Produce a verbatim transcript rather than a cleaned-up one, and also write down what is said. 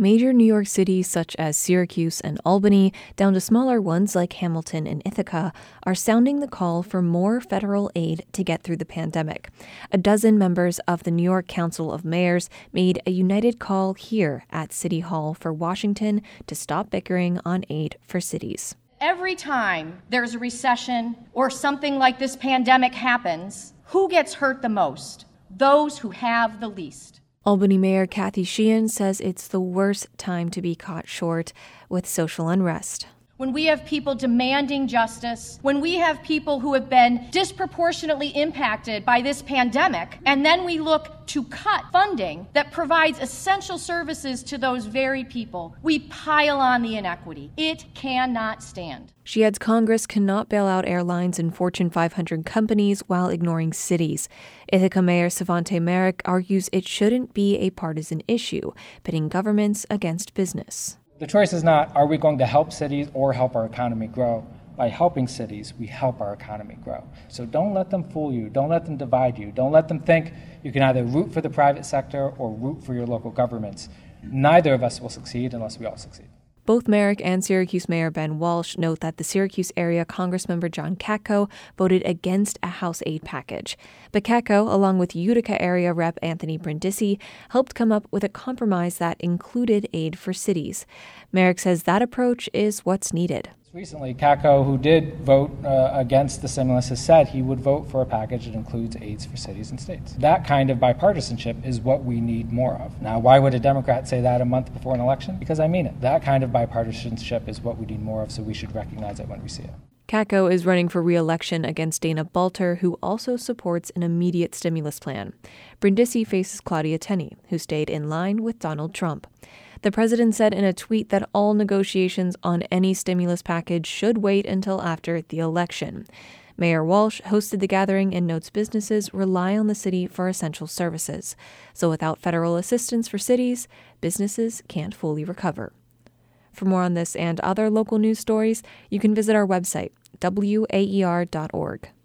Major New York cities such as Syracuse and Albany, down to smaller ones like Hamilton and Ithaca, are sounding the call for more federal aid to get through the pandemic. A dozen members of the New York Council of Mayors made a united call here at City Hall for Washington to stop bickering on aid for cities. Every time there's a recession or something like this pandemic happens, who gets hurt the most? Those who have the least. Albany Mayor Kathy Sheehan says it's the worst time to be caught short with social unrest. When we have people demanding justice, when we have people who have been disproportionately impacted by this pandemic, and then we look to cut funding that provides essential services to those very people, we pile on the inequity. It cannot stand. She adds Congress cannot bail out airlines and Fortune five hundred companies while ignoring cities. Ithaca Mayor Savante Merrick argues it shouldn't be a partisan issue, pitting governments against business. The choice is not, are we going to help cities or help our economy grow? By helping cities, we help our economy grow. So don't let them fool you. Don't let them divide you. Don't let them think you can either root for the private sector or root for your local governments. Neither of us will succeed unless we all succeed. Both Merrick and Syracuse Mayor Ben Walsh note that the Syracuse area Congressmember John Katko voted against a House aid package. But Katko, along with Utica area Rep Anthony Brindisi, helped come up with a compromise that included aid for cities. Merrick says that approach is what's needed. Recently, Katko, who did vote uh, against the stimulus, has said he would vote for a package that includes aids for cities and states. That kind of bipartisanship is what we need more of. Now, why would a Democrat say that a month before an election? Because I mean it. That kind of bipartisanship is what we need more of, so we should recognize it when we see it. Katko is running for re-election against Dana Balter, who also supports an immediate stimulus plan. Brindisi faces Claudia Tenney, who stayed in line with Donald Trump. The president said in a tweet that all negotiations on any stimulus package should wait until after the election. Mayor Walsh hosted the gathering and notes businesses rely on the city for essential services. So without federal assistance for cities, businesses can't fully recover. For more on this and other local news stories, you can visit our website, W A E R dot org.